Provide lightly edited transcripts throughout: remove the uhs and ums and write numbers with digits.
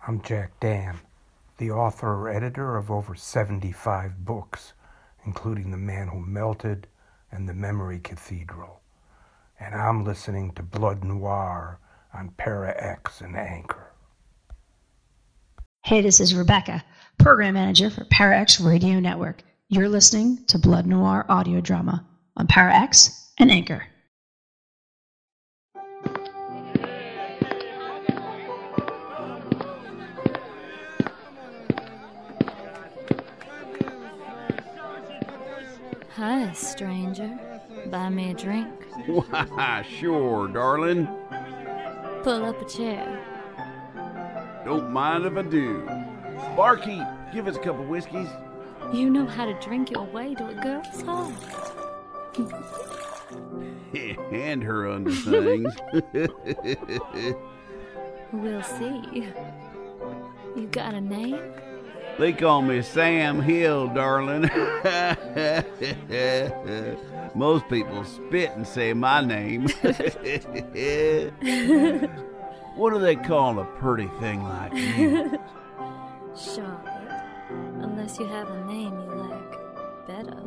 I'm Jack Dam, the author or editor of over 75 books, including The Man Who Melted and The Memory Cathedral. And I'm listening to Blood Noir on Para X and Anchor. Hey, this is Rebecca, Program Manager for Para X Radio Network. You're listening to Blood Noir audio drama on Para X and Anchor. Hi, stranger. Buy me a drink. Why, sure, darling. Pull up a chair. Don't mind if I do. Barkeep, give us a couple whiskeys. You know how to drink your way to a girl's heart. And her underthings. We'll see. You got a name? They call me Sam Hill, darling. Most people spit and say my name. What do they call a pretty thing like you? Charlotte. Unless you have a name you like better.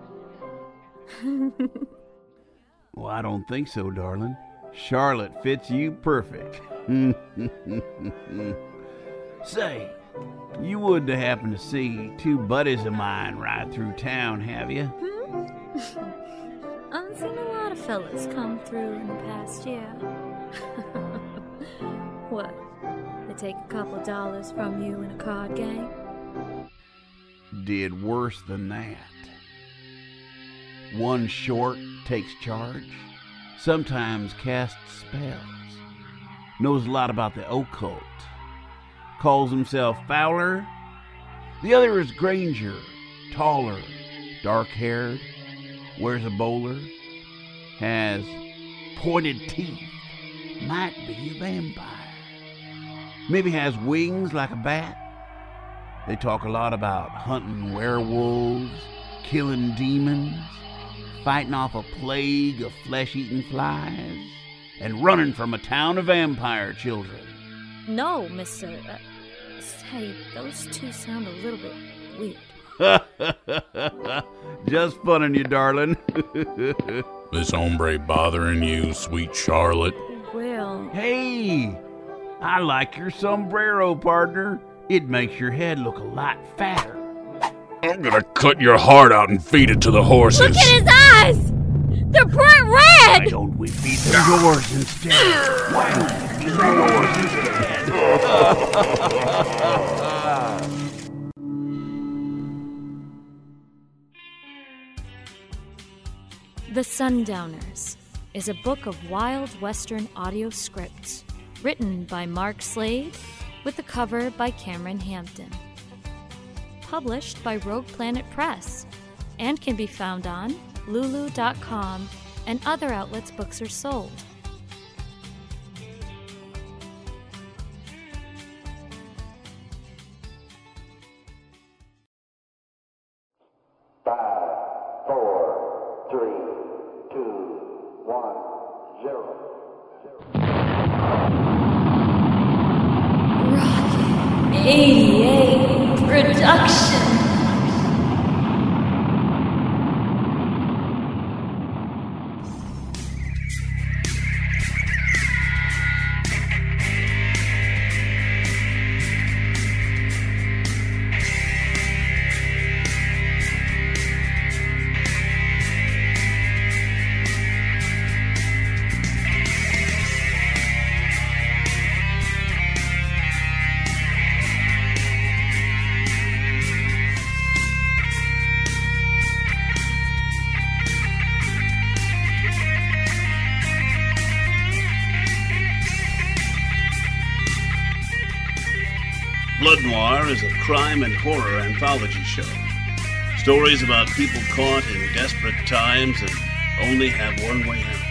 Well, I don't think so, darling. Charlotte fits you perfect. Say, you wouldn't happen to see two buddies of mine ride through town, have you? I've seen a lot of fellas come through in the past year. What? They take a couple dollars from you in a card game? Did worse than that. One short takes charge, sometimes casts spells, knows a lot about the occult, calls himself Fowler. The other is Granger, taller, dark-haired, wears a bowler, has pointed teeth, might be a vampire. Maybe has wings like a bat. They talk a lot about hunting werewolves, killing demons, fighting off a plague of flesh-eating flies, and running from a town of vampire children. No, Mr. Say, those two sound a little bit weird. Just funning you, darling. This hombre bothering you, sweet Charlotte? Well... Hey, I like your sombrero, partner. It makes your head look a lot fatter. I'm gonna cut your heart out and feed it to the horses. Look at his eyes! They're bright red! Why don't we feed them yours instead? Why don't we feed them yours instead? The Sundowners is a book of wild Western audio scripts written by Mark Slade with the cover by Cameron Hampton. Published by Rogue Planet Press and can be found on Lulu.com and other outlets books are sold. Rocket 88 Production. Blood Noir is a crime and horror anthology show. Stories about people caught in desperate times and only have one way out.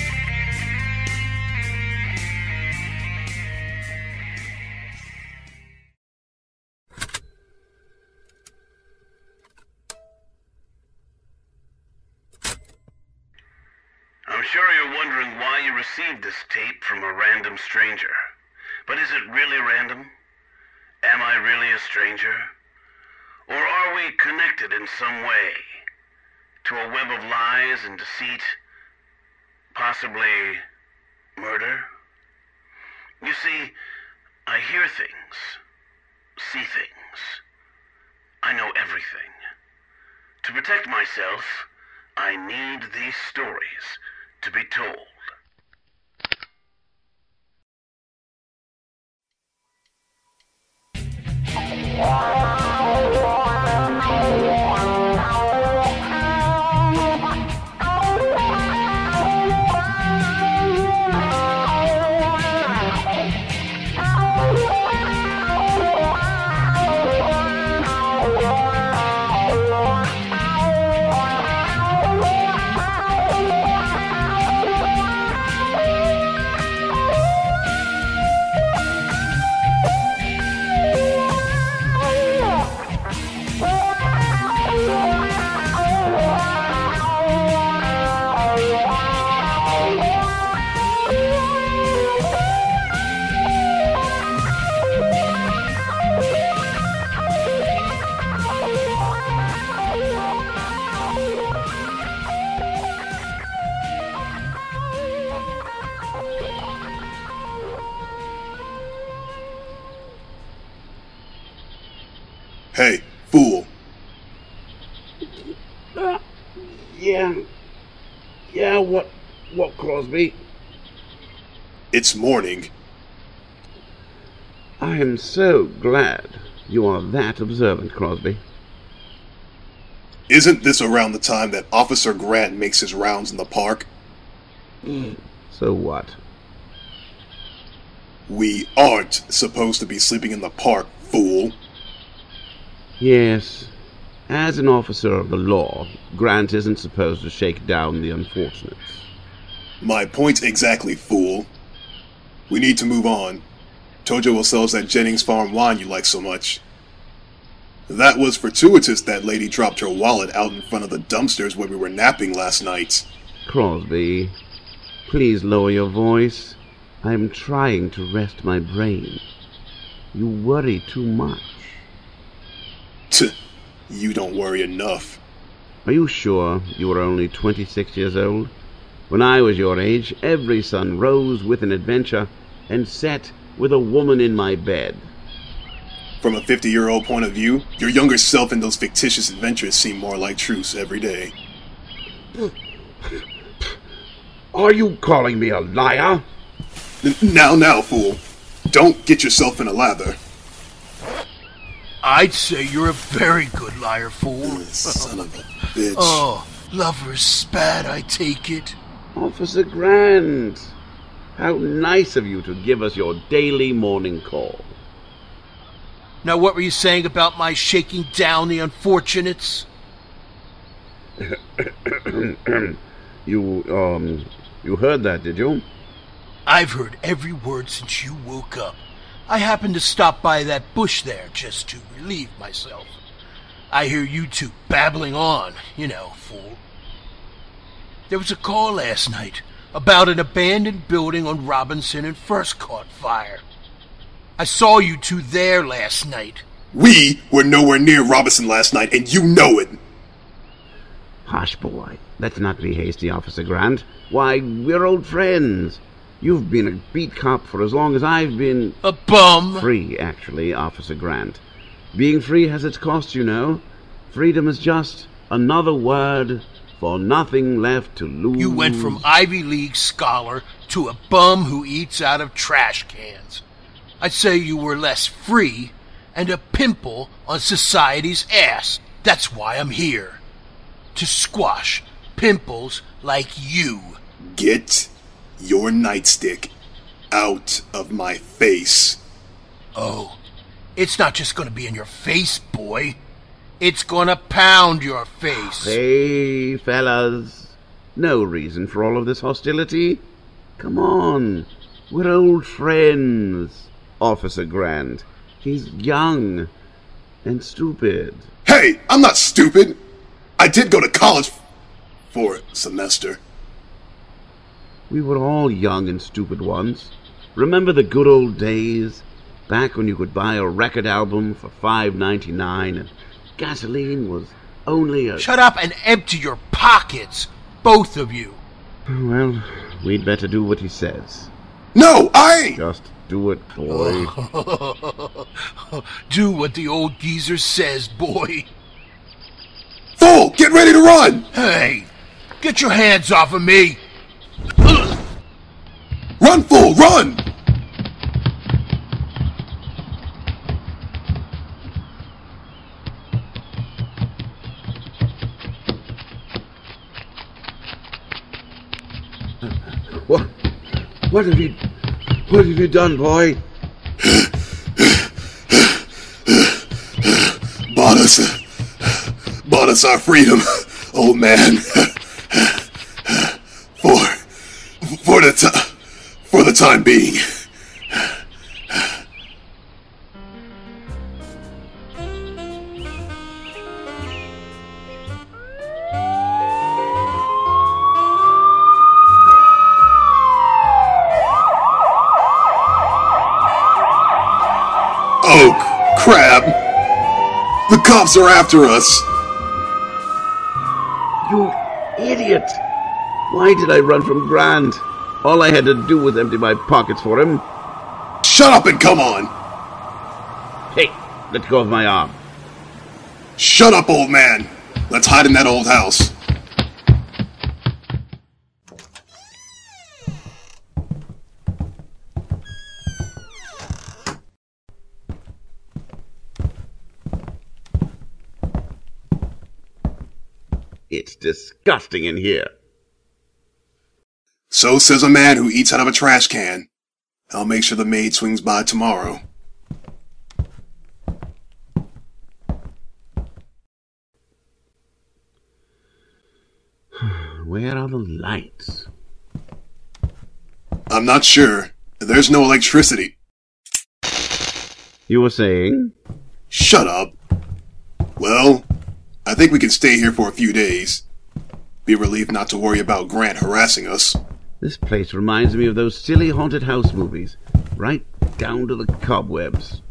I'm sure you're wondering why you received this tape from a random stranger. But is it really random? Am I really a stranger? Or are we connected in some way to a web of lies and deceit? Possibly murder? You see, I hear things, see things. I know everything. To protect myself, I need these stories to be told. Hey, fool. Yeah, what, Crosby? It's morning. I am so glad you are that observant, Crosby. Isn't this around the time that Officer Grant makes his rounds in the park? So what? We aren't supposed to be sleeping in the park, fool. Yes, as an officer of the law, Grant isn't supposed to shake down the unfortunates. My point exactly, fool. We need to move on. Tojo will sell us that Jennings Farm wine you like so much. That was fortuitous that lady dropped her wallet out in front of the dumpsters when we were napping last night. Crosby, please lower your voice. I am trying to rest my brain. You worry too much. You don't worry enough. Are you sure you were only 26 years old? When I was your age, every sun rose with an adventure and set with a woman in my bed. From a 50-year-old point of view, your younger self and those fictitious adventures seem more like truths every day. Are you calling me a liar? Now, fool. Don't get yourself in a lather. I'd say you're a very good liar, fool. Son of a bitch. Oh, lover's spat, I take it. Officer Grant, how nice of you to give us your daily morning call. Now, what were you saying about my shaking down the unfortunates? You heard that, did you? I've heard every word since you woke up. I happened to stop by that bush there just to relieve myself. I hear you two babbling on, you know, fool. There was a call last night about an abandoned building on Robinson and First caught fire. I saw you two there last night. We were nowhere near Robinson last night, and you know it. Hush, boy. Let's not be hasty, Officer Grant. Why, we're old friends. You've been a beat cop for as long as I've been... A bum! Free, actually, Officer Grant. Being free has its cost, you know. Freedom is just another word for nothing left to lose. You went from Ivy League scholar to a bum who eats out of trash cans. I'd say you were less free and a pimple on society's ass. That's why I'm here. To squash pimples like you. Get your nightstick out of my face. Oh, it's not just going to be in your face, boy. It's going to pound your face. Hey, fellas. No reason for all of this hostility. Come on. We're old friends. Officer Grant. He's young and stupid. Hey, I'm not stupid. I did go to college for a semester. We were all young and stupid once. Remember the good old days? Back when you could buy a record album for $5.99 and gasoline was only a... Shut up and empty your pockets, both of you. Well, we'd better do what he says. No, I... Just do it, boy. Do what the old geezer says, boy. Fool, get ready to run! Hey, get your hands off of me. Run, fool, run! What have you done, boy? Bought us our freedom, old man. For the time being. Oh, crap! The cops are after us! You idiot! Why did I run from Grant? All I had to do was empty my pockets for him. Shut up and come on! Hey, let go of my arm. Shut up, old man! Let's hide in that old house. It's disgusting in here. So says a man who eats out of a trash can. I'll make sure the maid swings by tomorrow. Where are the lights? I'm not sure. There's no electricity. You were saying? Shut up. Well, I think we can stay here for a few days. Be relieved not to worry about Grant harassing us. This place reminds me of those silly haunted house movies. Right down to the cobwebs.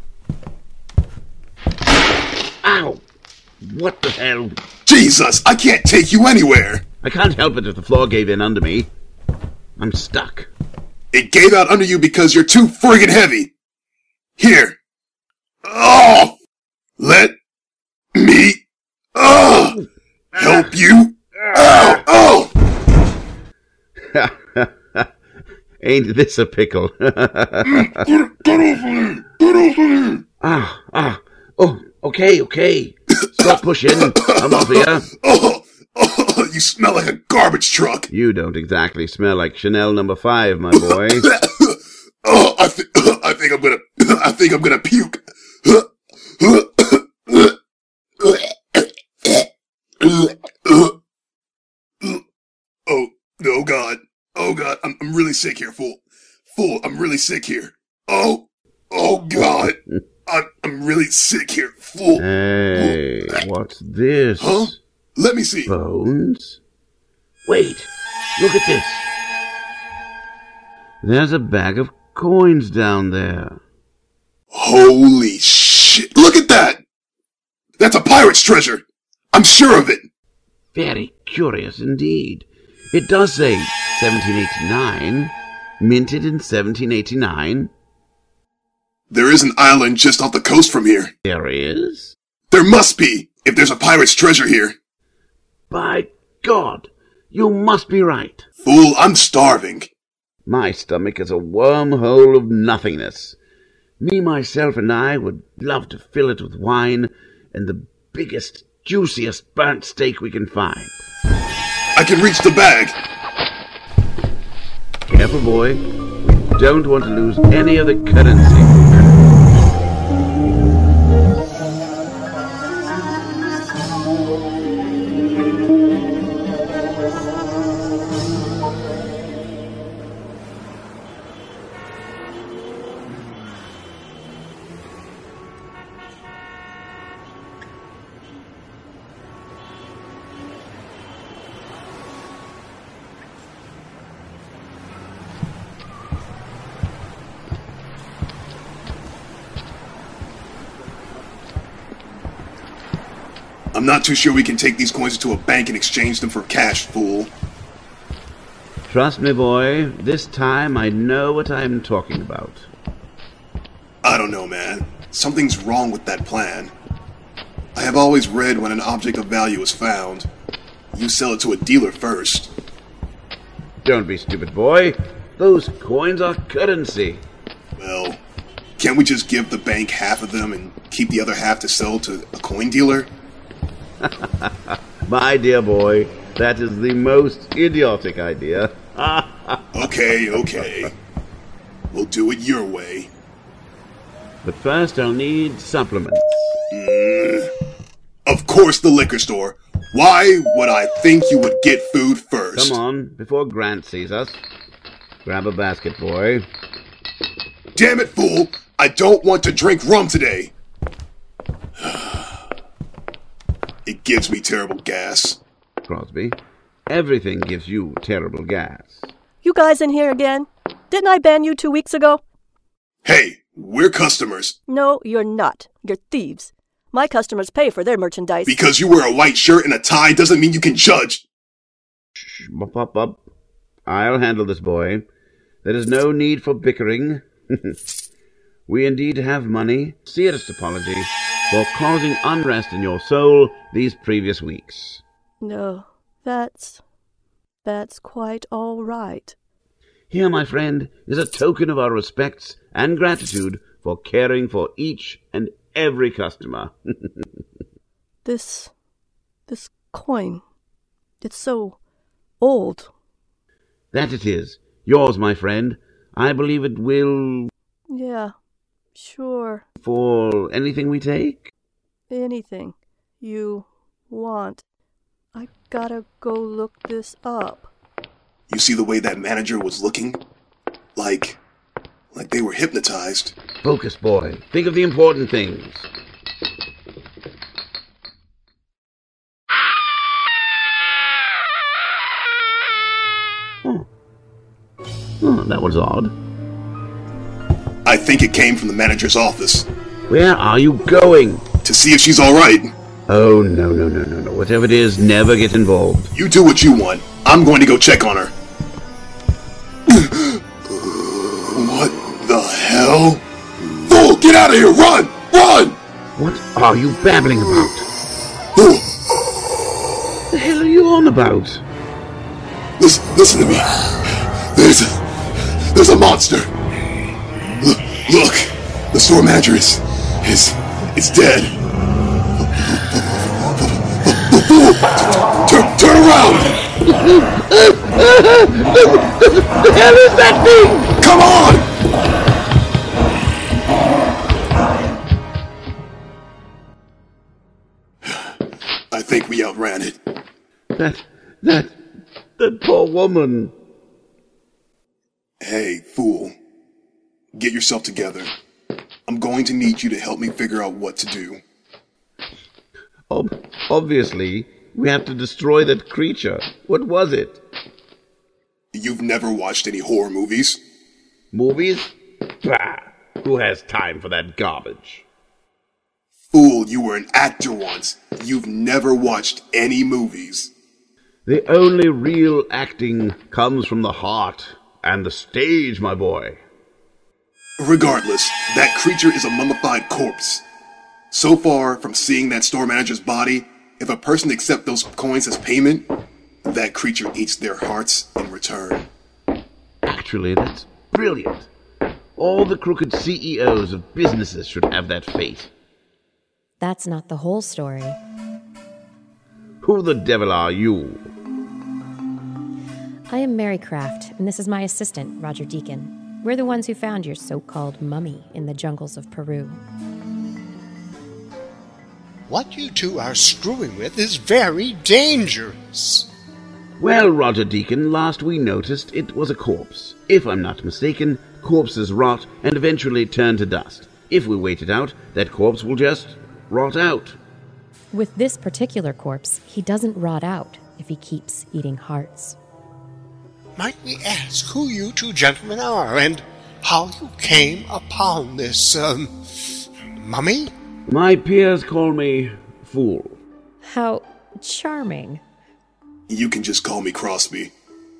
Ow! What the hell? Jesus! I can't take you anywhere! I can't help it if the floor gave in under me. I'm stuck. It gave out under you because you're too friggin' heavy. Here. Oh! Let me... Oh! Help you? Oh! Oh! Ain't this a pickle? Get off of me! Get off of me! Oh, okay. Stop pushing. I'm off here. Oh, you smell like a garbage truck. You don't exactly smell like Chanel No. 5, my boy. Oh, I think I'm gonna puke. Oh God, I'm really sick here, fool, I'm really sick here. Oh God, I'm really sick here, fool. Hey, what's this? Huh? Let me see. Bones? Wait, look at this. There's a bag of coins down there. Holy shit, look at that! That's a pirate's treasure! I'm sure of it! Very curious indeed. It does say 1789, minted in 1789. There is an island just off the coast from here. There is? There must be, if there's a pirate's treasure here. By God, you must be right. Fool, I'm starving. My stomach is a wormhole of nothingness. Me, myself, and I would love to fill it with wine and the biggest, juiciest burnt steak we can find. I can reach the bag. Careful, boy. We don't want to lose any of the currency. I'm not too sure we can take these coins into a bank and exchange them for cash, fool. Trust me, boy, this time I know what I'm talking about. I don't know, man. Something's wrong with that plan. I have always read when an object of value is found, you sell it to a dealer first. Don't be stupid, boy. Those coins are currency. Well, can't we just give the bank half of them and keep the other half to sell to a coin dealer? My dear boy, that is the most idiotic idea. Okay. We'll do it your way. But first I'll need supplements. Of course the liquor store. Why would I think you would get food first? Come on, before Grant sees us. Grab a basket, boy. Damn it, fool! I don't want to drink rum today! It gives me terrible gas. Crosby, everything gives you terrible gas. You guys in here again? Didn't I ban you 2 weeks ago? Hey, we're customers. No, you're not. You're thieves. My customers pay for their merchandise. Because you wear a white shirt and a tie doesn't mean you can judge. Shh, up. I'll handle this, boy. There is no need for bickering. We indeed have money. Serious apology for causing unrest in your soul these previous weeks. No, that's quite all right. Here, my friend, is a token of our respects and gratitude for caring for each and every customer. This coin, it's so old. That it is. Yours, my friend. I believe it will... Yeah, sure. For anything we take? Anything you want. I gotta go look this up. You see the way that manager was looking? Like they were hypnotized. Focus, boy. Think of the important things. Oh, that was odd. I think it came from the manager's office. Where are you going? To see if she's alright. Oh, no. Whatever it is, never get involved. You do what you want. I'm going to go check on her. What the hell? Fool, get out of here! Run! Run! What are you babbling about? Fool! What the hell are you on about? Listen to me. There's a monster. Look, the store manager is dead. Fool! Turn around! The hell is that thing? Come on! I think we outran it. That poor woman. Hey, fool. Get yourself together. I'm going to need you to help me figure out what to do. Obviously, we have to destroy that creature. What was it? You've never watched any horror movies? Movies? Bah! Who has time for that garbage? Fool, you were an actor once. You've never watched any movies. The only real acting comes from the heart and the stage, my boy. Regardless, that creature is a mummified corpse. So far from seeing that store manager's body, if a person accepts those coins as payment, that creature eats their hearts in return. Actually, that's brilliant. All the crooked CEOs of businesses should have that fate. That's not the whole story. Who the devil are you? I am Mary Craft, and this is my assistant, Roger Deacon. We're the ones who found your so-called mummy in the jungles of Peru. What you two are screwing with is very dangerous. Well, Roger Deacon, last we noticed it was a corpse. If I'm not mistaken, corpses rot and eventually turn to dust. If we wait it out, that corpse will just rot out. With this particular corpse, he doesn't rot out if he keeps eating hearts. Might we ask who you two gentlemen are and how you came upon this, mummy? My peers call me Fool. How charming. You can just call me Crosby.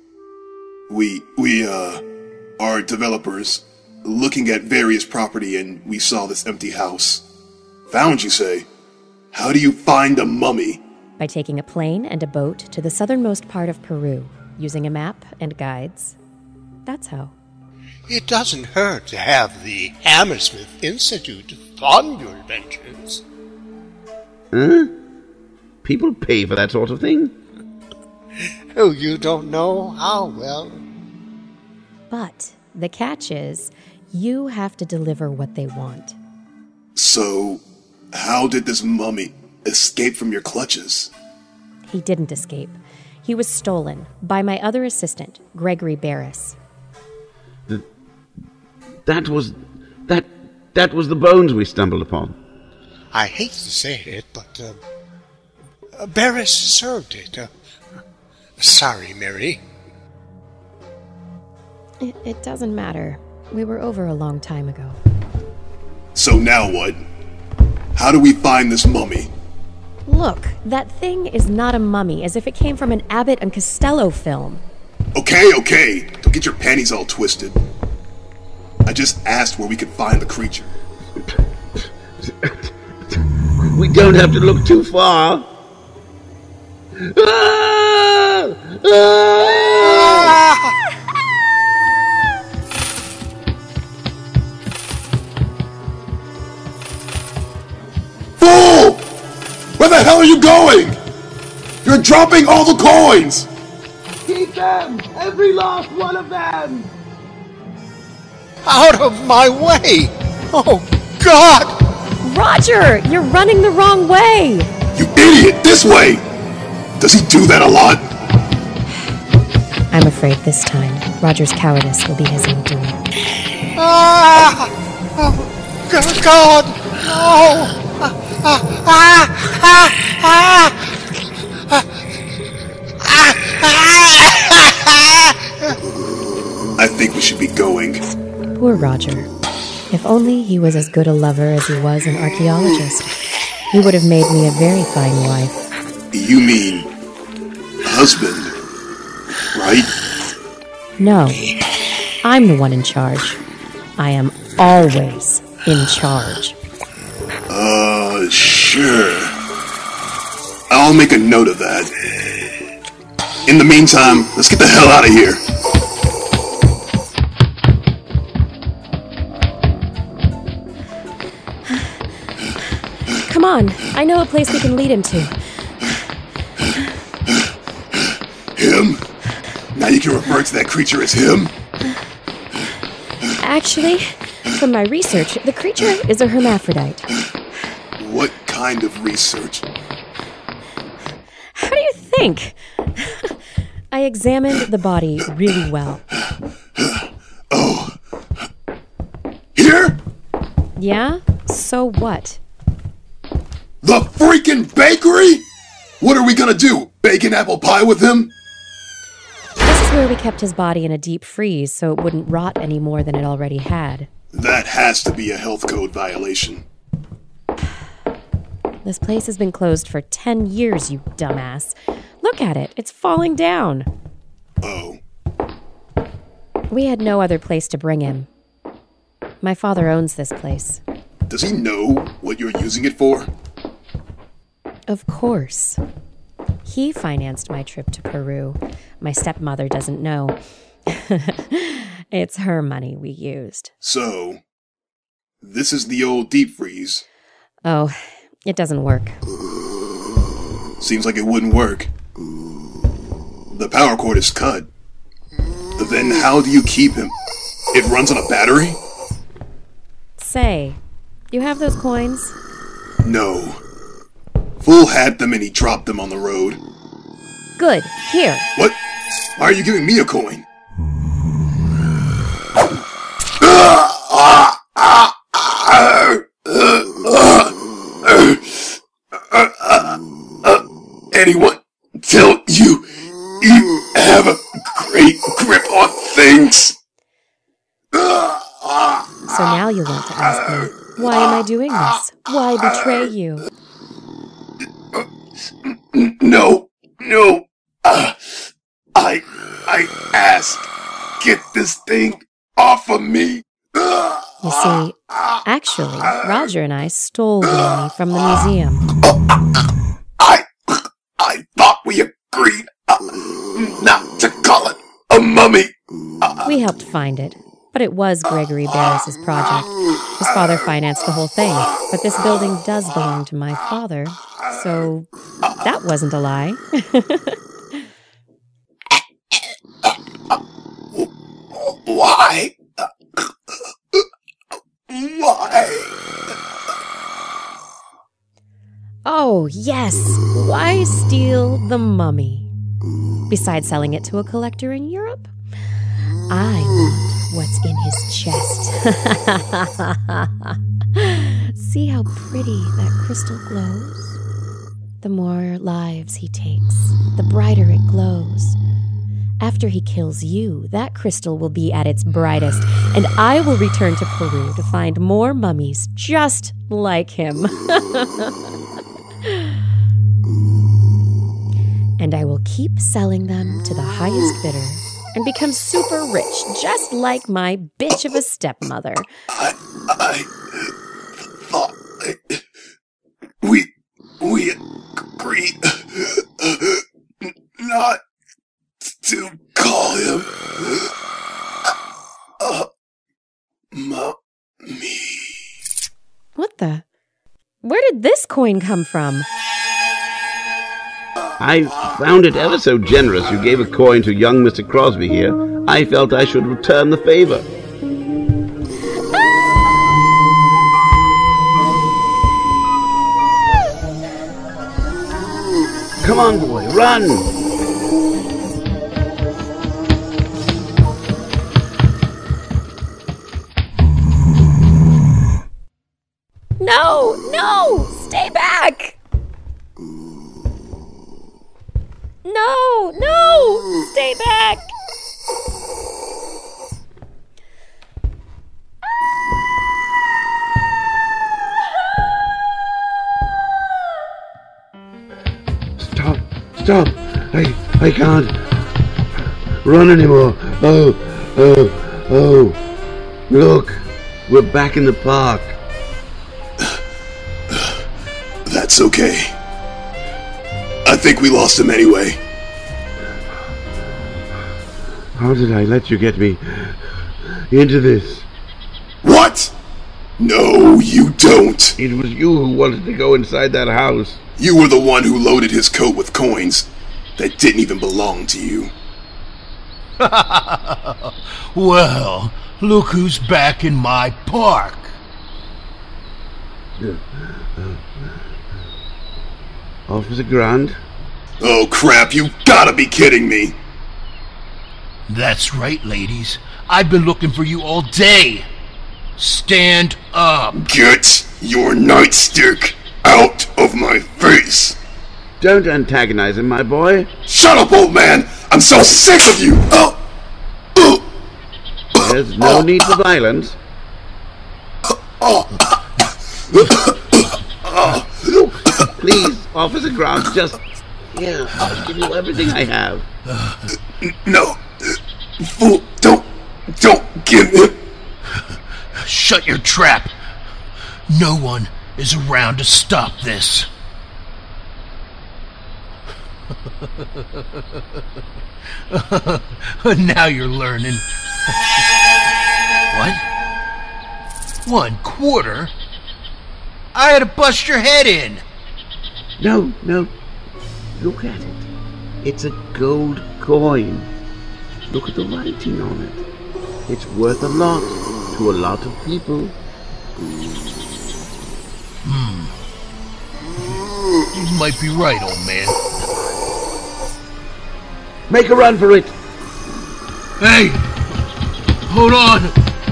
We are developers looking at various property and we saw this empty house. Found, you say? How do you find a mummy? By taking a plane and a boat to the southernmost part of Peru, using a map and guides. That's how. It doesn't hurt to have the Hammersmith Institute fund your adventures. Huh? People pay for that sort of thing? Oh, you don't know how well. But the catch is, you have to deliver what they want. So, how did this mummy escape from your clutches? He didn't escape. He was stolen by my other assistant, Gregory Barris. That was the bones we stumbled upon. I hate to say it, but Barris served it. Sorry, Mary. It doesn't matter. We were over a long time ago. So now what? How do we find this mummy? Look, that thing is not a mummy, as if it came from an Abbott and Costello film. Okay. Don't get your panties all twisted. I just asked where we could find the creature. We don't have to look too far. Fool! Where the hell are you going? You're dropping all the coins! Keep them! Every last one of them! Out of my way! Oh, God! Roger! You're running the wrong way! You idiot! This way! Does he do that a lot? I'm afraid this time, Roger's cowardice will be his undoing. Ah! Oh, God! No! I think we should be going. Poor Roger. If only he was as good a lover as he was an archaeologist. He would have made me a very fine wife. You mean husband, right? No. I'm the one in charge. I am always in charge. Sure. I'll make a note of that. In the meantime, let's get the hell out of here. Come on, I know a place we can lead him to. Him? Now you can refer to that creature as him? Actually, from my research, the creature is a hermaphrodite. What kind of research? How do you think? I examined the body really well. Oh. Here? Yeah? So what? The freaking bakery? What are we gonna do? Bake an apple pie with him? This is where we kept his body in a deep freeze so it wouldn't rot any more than it already had. That has to be a health code violation. This place has been closed for 10 years, you dumbass. Look at it. It's falling down. Oh. We had no other place to bring him. My father owns this place. Does he know what you're using it for? Of course. He financed my trip to Peru. My stepmother doesn't know. It's her money we used. So, this is the old deep freeze. Oh, it doesn't work. Seems like it wouldn't work. The power cord is cut. Then how do you keep him? It runs on a battery? Say, you have those coins? No. Fool had them and he dropped them on the road. Good. Here. What? Why are you giving me a coin? Anyone tell you have a great grip on things? So now you want to ask me, why am I doing this? Why betray you? No. I asked, get this thing off of me. You see, actually, Roger and I stole the mummy from the museum. I thought we agreed not to call it a mummy. We helped find it, but it was Gregory Barris's project. His father financed the whole thing, but this building does belong to my father, so that wasn't a lie. Why? Why? Oh, yes. Why steal the mummy? Besides selling it to a collector in Europe? I want what's in his chest. See how pretty that crystal glows? The more lives he takes, the brighter it glows. After he kills you, that crystal will be at its brightest, and I will return to Peru to find more mummies just like him. And I will keep selling them to the highest bidder and become super rich, just like my bitch of a stepmother. I thought we agreed not to call him mummy. What the? Where did this coin come from? I found it ever so generous you gave a coin to young Mr. Crosby here. I felt I should return the favor. Come on, boy, run! No! Stay back! No! Stay back! Stop! I can't run anymore. Oh! Look, we're back in the park. That's okay. I think we lost him anyway. How did I let you get me into this? What? No, you don't. It was you who wanted to go inside that house. You were the one who loaded his coat with coins that didn't even belong to you. Well, look who's back in my park. Officer Grant? Oh crap, you gotta be kidding me! That's right, ladies. I've been looking for you all day. Stand up. Get your nightstick out of my face! Don't antagonize him, my boy. Shut up, old man! I'm so sick of you! There's no need for violence. Look, please, Officer Grant, just... Yeah, I'll give you everything I have. No. Fool, don't give him... Shut your trap. No one is around to stop this. Now you're learning. What? 1 quarter? I had to bust your head in. No. Look at it. It's a gold coin. Look at the writing on it. It's worth a lot to a lot of people. You might be right, old man. Make a run for it. Hey! Hold on!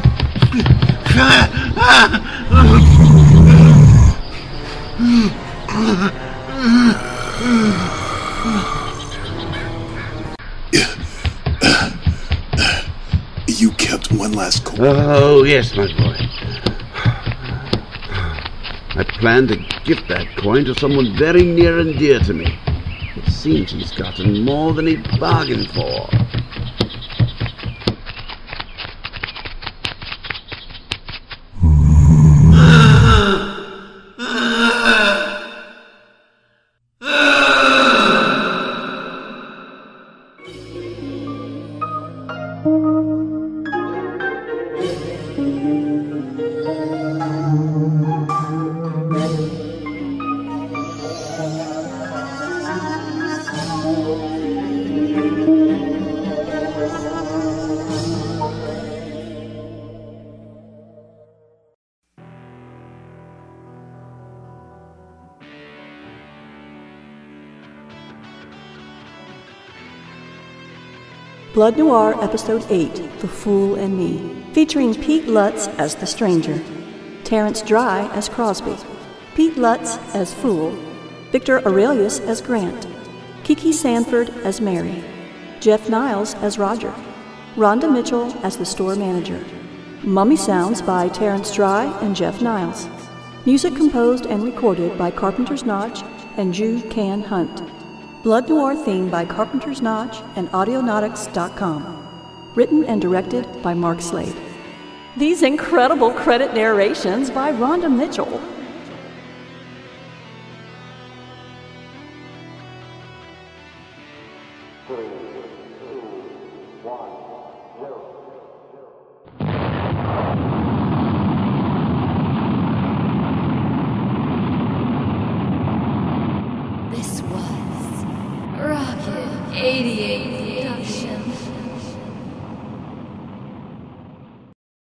You kept one last coin. Oh, yes, my boy. I plan to gift that coin to someone very near and dear to me. It seems he's gotten more than he bargained for. Blood Noir Episode 8, The Fool and Me, featuring Pete Lutz as the Stranger, Terrence Dry as Crosby, Pete Lutz as Fool, Victor Aurelius as Grant, Kiki Sanford as Mary, Jeff Niles as Roger, Rhonda Mitchell as the store manager. Mummy sounds by Terrence Dry and Jeff Niles. Music composed and recorded by Carpenter's Notch and Jude Can Hunt. Blood Noir theme by Carpenter's Notch and Audionautics.com. Written and directed by Mark Slade. These incredible credit narrations by Rhonda Mitchell.